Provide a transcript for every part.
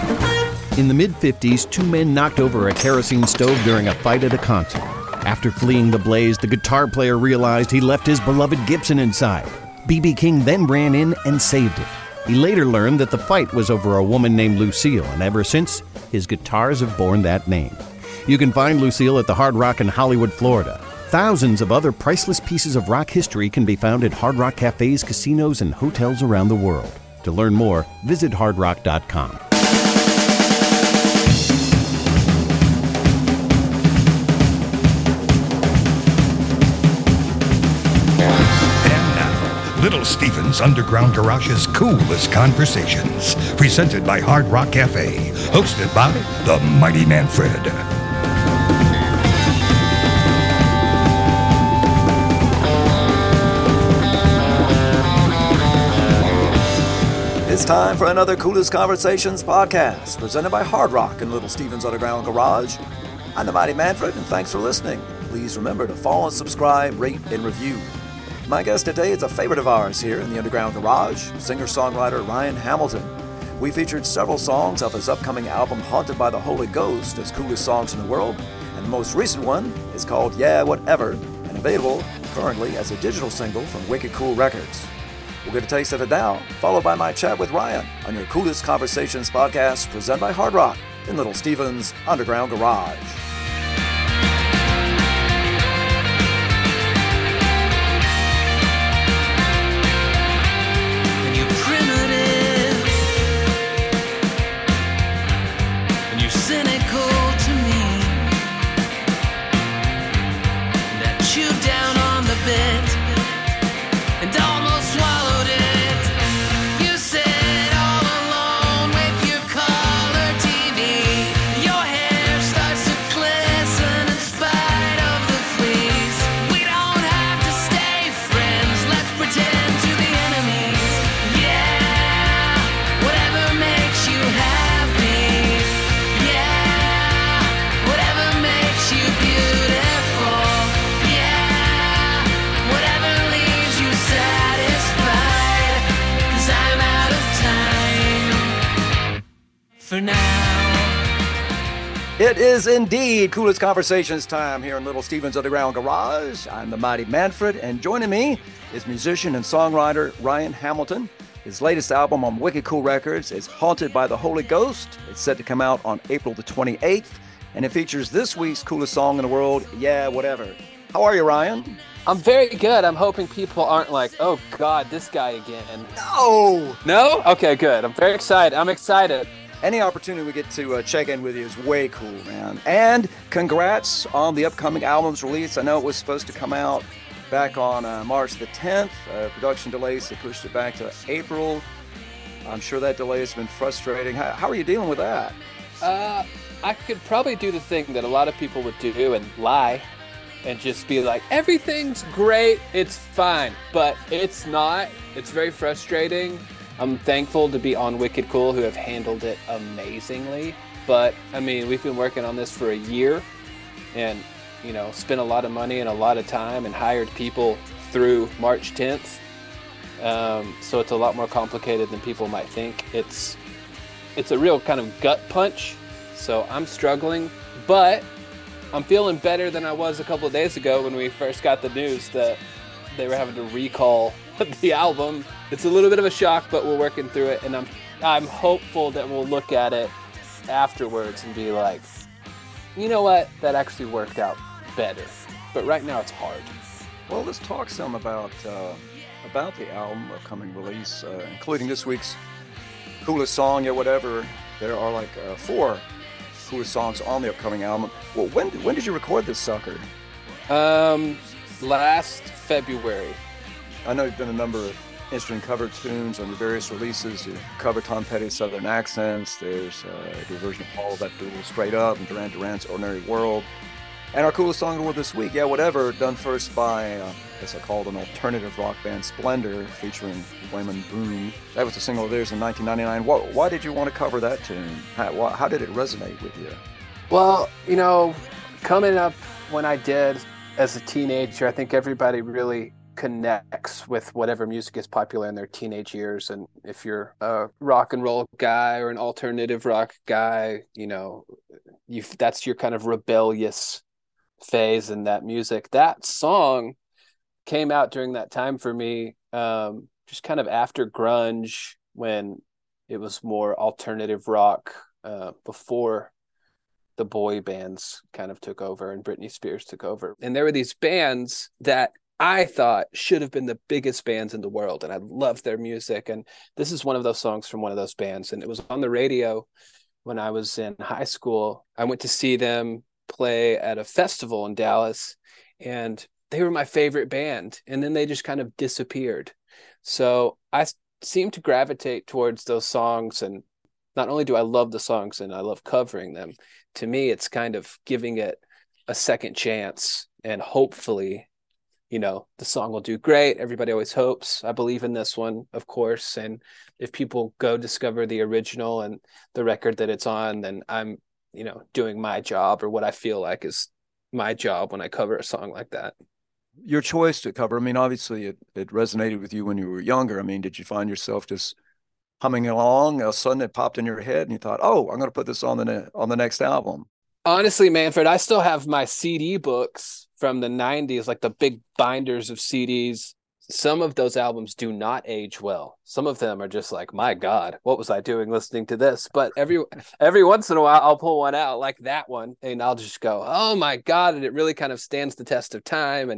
In the mid-50s, two men knocked over a kerosene stove during a fight at a concert. After fleeing the blaze, the guitar player realized he left his beloved Gibson inside. B.B. King then ran in and saved it. He later learned that the fight was over a woman named Lucille, and ever since, his guitars have borne that name. You can find Lucille at the Hard Rock in Hollywood, Florida. Thousands of other priceless pieces of rock history can be found at Hard Rock cafes, casinos, and hotels around the world. To learn more, visit hardrock.com. Little Steven's Underground Garage's Coolest Conversations, presented by Hard Rock Cafe, hosted by the Mighty Manfred. It's time for another Coolest Conversations podcast, presented by Hard Rock and Little Steven's Underground Garage. I'm the Mighty Manfred, and thanks for listening. Please remember to follow, subscribe, rate, and review. My guest today is a favorite of ours here in the Underground Garage, singer-songwriter Ryan Hamilton. We featured several songs off his upcoming album Haunted by the Holy Ghost as Coolest Songs in the World, and the most recent one is called Yeah Whatever, and available currently as a digital single from Wicked Cool Records. We'll get a taste of it now, followed by my chat with Ryan on your Coolest Conversations podcast presented by Hard Rock in Little Steven's Underground Garage. For now. It is indeed Coolest Conversations time here in Little Steven's Underground Garage. I'm the Mighty Manfred, and joining me is musician and songwriter Ryan Hamilton. His latest album on Wicked Cool Records is Haunted by the Holy Ghost. It's set to come out on April the 28th, and it features this week's coolest song in the world, Yeah Whatever. How are you, Ryan? I'm very good. I'm hoping people aren't like, oh God, this guy again. No! No? Okay, good. I'm very excited. I'm excited. Any opportunity we get to check in with you is way cool, man. And congrats on the upcoming album's release. I know it was supposed to come out back on March the 10th. Production delays, they pushed it back to April. I'm sure that delay has been frustrating. How are you dealing with that? I could probably do the thing that a lot of people would do and lie and just be like, everything's great, it's fine. But it's not. It's very frustrating. I'm thankful to be on Wicked Cool, who have handled it amazingly. But, I mean, we've been working on this for a year and, you know, spent a lot of money and a lot of time and hired people through March 10th. So it's a lot more complicated than people might think. It's a real kind of gut punch. So I'm struggling, but I'm feeling better than I was a couple of days ago when we first got the news that they were having to recall the album. It's a little bit of a shock, but we're working through it, and I'm hopeful that we'll look at it afterwards and be like, you know what, that actually worked out better. But right now it's hard. Well, let's talk some about the album upcoming release, including this week's coolest song, Yeah Whatever. There are like 4 coolest songs on the upcoming album. Well, when did you record this sucker? Last February. I know you've done a number of instrument cover tunes on the various releases. You cover Tom Petty's Southern Accents. There's your version of Paul Abdul Straight Up and Duran Duran's Ordinary World. And our coolest song in the world this week, Yeah Whatever, done first by, I guess I called an alternative rock band, Splendor, featuring Wayman Boone. That was a single of theirs in 1999. Why did you want to cover that tune? How did it resonate with you? Well, you know, coming up when I did as a teenager, I think everybody really connects with whatever music is popular in their teenage years. And if you're a rock and roll guy or an alternative rock guy, you know, that's your kind of rebellious phase in that music. That song came out during that time for me, just kind of after grunge, when it was more alternative rock, before the boy bands kind of took over and Britney Spears took over. And there were these bands that I thought should have been the biggest bands in the world, and I loved their music. And this is one of those songs from one of those bands, and it was on the radio when I was in high school. I went to see them play at a festival in Dallas, and they were my favorite band, and then they just kind of disappeared. So I seem to gravitate towards those songs, and not only do I love the songs and I love covering them, to me it's kind of giving it a second chance, and hopefully, you know, the song will do great. Everybody always hopes. I believe in this one, of course. And if people go discover the original and the record that it's on, then I'm, you know, doing my job, or what I feel like is my job when I cover a song like that. Your choice to cover, I mean, obviously it resonated with you when you were younger. I mean, did you find yourself just humming along? All of a sudden it popped in your head and you thought, oh, I'm going to put this on the next album? Honestly, Manfred, I still have my CD books from the 90s, like the big binders of CDs. Some of those albums do not age well. Some of them are just like, my God, what was I doing listening to this? But every once in a while, I'll pull one out like that one, and I'll just go, oh my God. And it really kind of stands the test of time.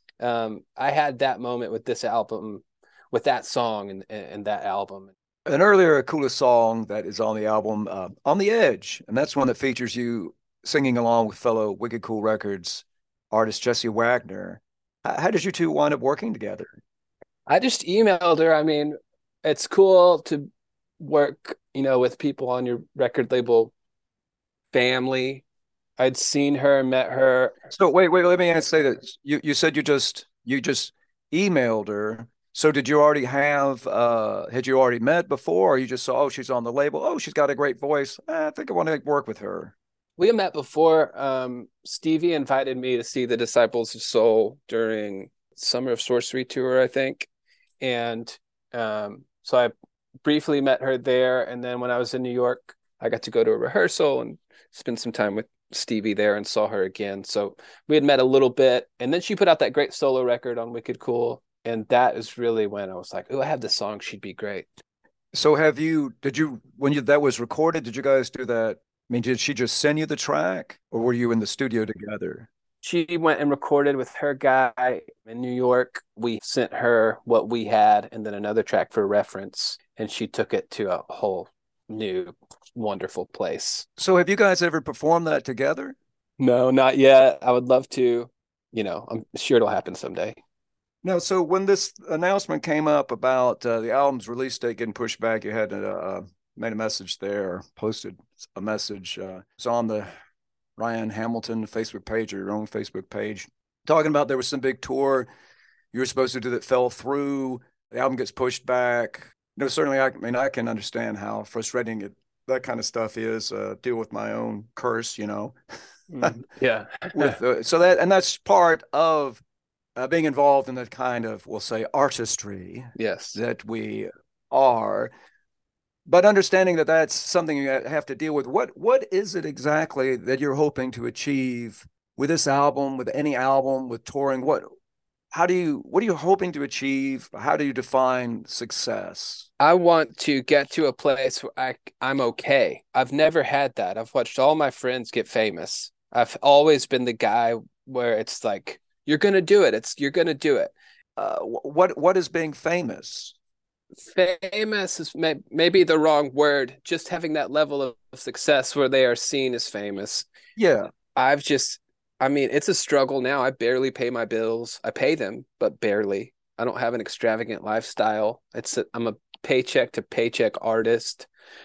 And I had that moment with this album, with that song and that album. An earlier coolest song that is on the album, On the Edge, and that's one that features you singing along with fellow Wicked Cool Records artist Jesse Wagner. How did you two wind up working together? I just emailed her. I mean, it's cool to work, you know, with people on your record label family. I'd seen her, met her. So wait, let me say that you said you just emailed her. So did you already have, had you already met before, or you just saw, oh, she's on the label, oh, she's got a great voice, I think I want to work with her? We had met before. Stevie invited me to see the Disciples of Soul during Summer of Sorcery tour, I think. And so I briefly met her there. And then when I was in New York, I got to go to a rehearsal and spend some time with Stevie there and saw her again. So we had met a little bit. And then she put out that great solo record on Wicked Cool. And that is really when I was like, oh, I have this song. She'd be great. So when that was recorded, did you guys do that? I mean, did she just send you the track, or were you in the studio together? She went and recorded with her guy in New York. We sent her what we had and then another track for reference, and she took it to a whole new, wonderful place. So have you guys ever performed that together? No, not yet. I would love to. You know, I'm sure it'll happen someday. No, so when this announcement came up about the album's release date getting pushed back, you had made a message there, posted a message. It's on the Ryan Hamilton Facebook page, or your own Facebook page, talking about there was some big tour you were supposed to do that fell through. The album gets pushed back. You know, certainly, I can understand how frustrating that kind of stuff is. Deal with my own curse, you know. Yeah. That's part of being involved in that kind of, we'll say, artistry. Yes. That we are. But understanding that that's something you have to deal with. What is it exactly that you're hoping to achieve with this album, with any album, with touring? What are you hoping to achieve? How do you define success? I want to get to a place where I'm okay. I've never had that. I've watched all my friends get famous. I've always been the guy where it's like, you're going to do it. You're going to do it. What is being famous? Famous is maybe the wrong word. Just having that level of success where they are seen as famous. Yeah. It's a struggle now. I barely pay my bills. I pay them, but barely. I don't have an extravagant lifestyle. I'm a paycheck to paycheck artist.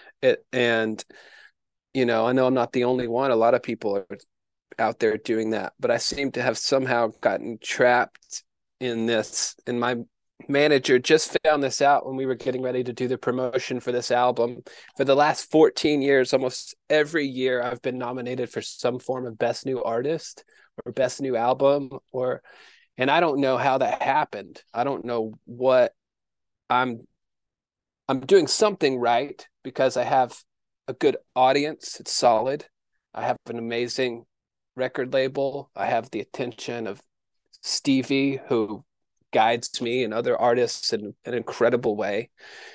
And you know, I know I'm not the only one. A lot of people are out there doing that, but I seem to have somehow gotten trapped in this. And my manager just found this out when we were getting ready to do the promotion for this album. For the last 14 years, almost every year, I've been nominated for some form of Best New Artist or Best New Album, And I don't know how that happened. I don't know what I'm doing something right because I have a good audience. It's solid. I have an amazing record label. I have the attention of Stevie, who guides me and other artists in an incredible way.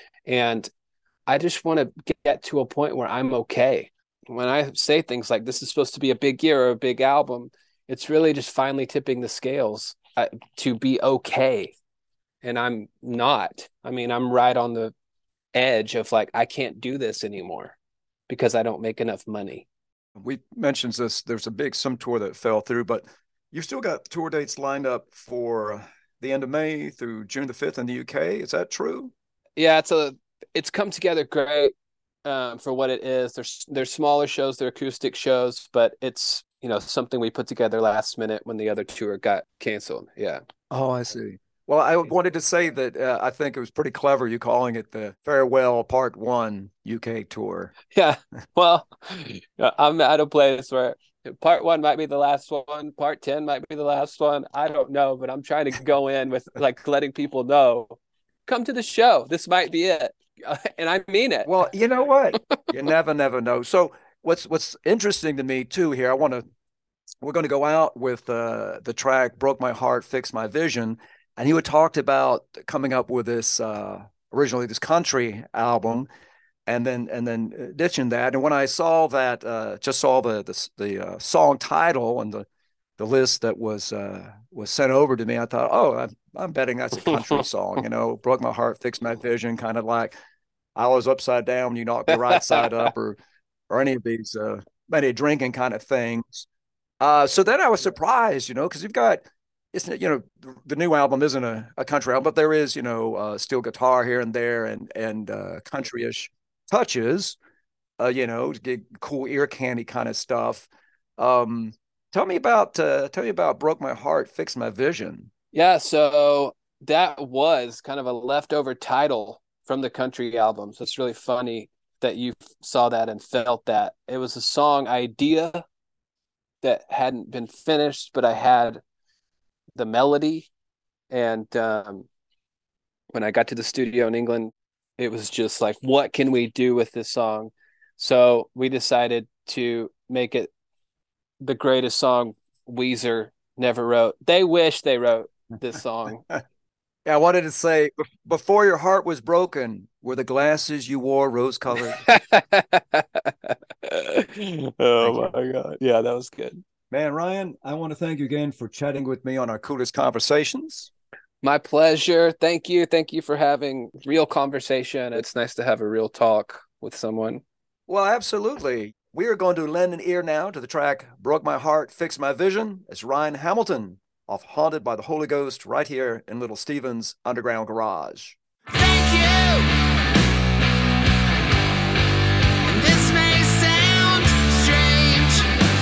And I just want to get to a point where I'm okay. When I say things like this is supposed to be a big year or a big album, it's really just finally tipping the scales to be okay. And I'm not. I mean, I'm right on the edge of like, I can't do this anymore because I don't make enough money. We mentioned this. There's some tour that fell through, but you've still got tour dates lined up for the end of May through June the 5th in the UK. Is that true? Yeah, it's come together great for what it is. There's smaller shows, they're acoustic shows, but it's, something we put together last minute when the other tour got canceled. Yeah. Oh, I see. Well, I wanted to say that I think it was pretty clever you calling it the Farewell Part 1 UK tour. Yeah. Well, I'm at a place where Part 1 might be the last one. Part 10 might be the last one. I don't know, but I'm trying to go in with like letting people know, come to the show. This might be it. And I mean it. Well, you know what? You never know. So what's interesting to me too here, we're going to go out with the track Broke My Heart, Fixed My Vision. And you had talked about coming up with this originally this country album, and then ditching that. And when I saw that, just saw the song title and the list that was sent over to me, I thought, oh, I'm betting that's a country song. Broke My Heart, Fixed My Vision, kind of like I was upside down, you knocked the right side up, or any of these many drinking kind of things. So then I was surprised, because you've got. The new album isn't a country album, but there is, steel guitar here and there and country-ish touches, to get cool ear candy kind of stuff. Tell me about Broke My Heart, Fixed My Vision. Yeah, so that was kind of a leftover title from the country album. So it's really funny that you saw that and felt that. It was a song idea that hadn't been finished, but I had the melody. And when I got to the studio in England, it was just like, what can we do with this song? So we decided to make it the greatest song Weezer never wrote. They wish they wrote this song. Yeah, I wanted to say, before your heart was broken, were the glasses you wore rose-colored? Oh my God. Yeah, that was good. Man, Ryan, I want to thank you again for chatting with me on our Coolest Conversations. My pleasure. Thank you. Thank you for having real conversation. It's nice to have a real talk with someone. Well, absolutely. We are going to lend an ear now to the track Broke My Heart, Fixed My Vision. It's Ryan Hamilton off Haunted by the Holy Ghost right here in Little Steven's Underground Garage. Thank you. This may sound strange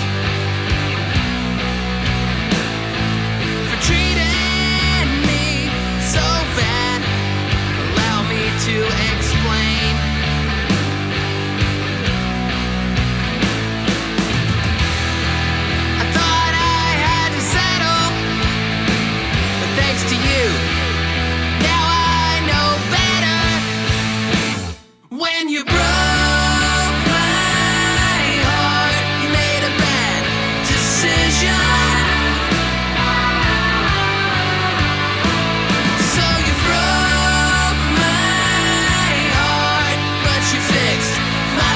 for treating me so bad. Allow me to explain. I thought I had to settle, but thanks to you, now I know better. When you broke my heart, you made a bad decision. So you broke my heart, but you fixed my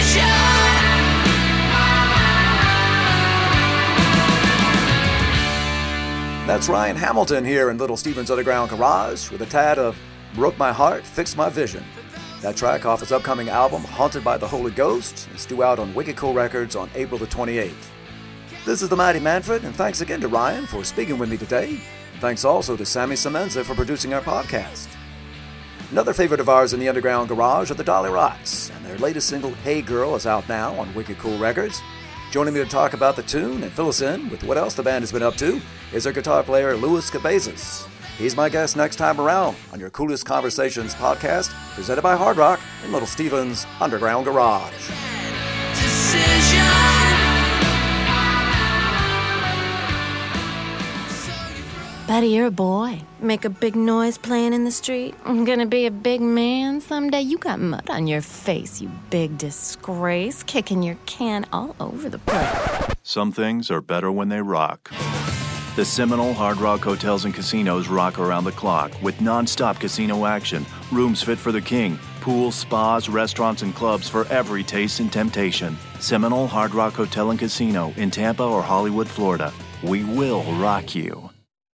vision. That's Ryan Hamilton here in Little Steven's Underground Garage with a tad of Broke My Heart, Fixed My Vision. That track off his upcoming album, Haunted by the Holy Ghost, is due out on Wicked Cool Records on April the 28th. This is the Mighty Manfred, and thanks again to Ryan for speaking with me today. Thanks also to Sammy Semenza for producing our podcast. Another favorite of ours in the Underground Garage are the Dolly Rots, and their latest single, Hey Girl, is out now on Wicked Cool Records. Joining me to talk about the tune and fill us in with what else the band has been up to is our guitar player, Louis Cabezas. He's my guest next time around on your Coolest Conversations podcast, presented by Hard Rock in Little Steven's Underground Garage. Decision. Buddy, you're a boy. Make a big noise playing in the street. I'm gonna be a big man someday. You got mud on your face, you big disgrace. Kicking your can all over the place. Some things are better when they rock. The Seminole Hard Rock Hotels and Casinos rock around the clock with non-stop casino action, rooms fit for the king, pools, spas, restaurants, and clubs for every taste and temptation. Seminole Hard Rock Hotel and Casino in Tampa or Hollywood, Florida. We will rock you.